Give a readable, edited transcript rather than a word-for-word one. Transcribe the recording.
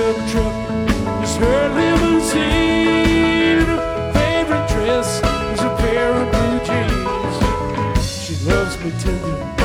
pickup truck is her limousine. Her favorite dress is a pair of blue jeans. She loves me tender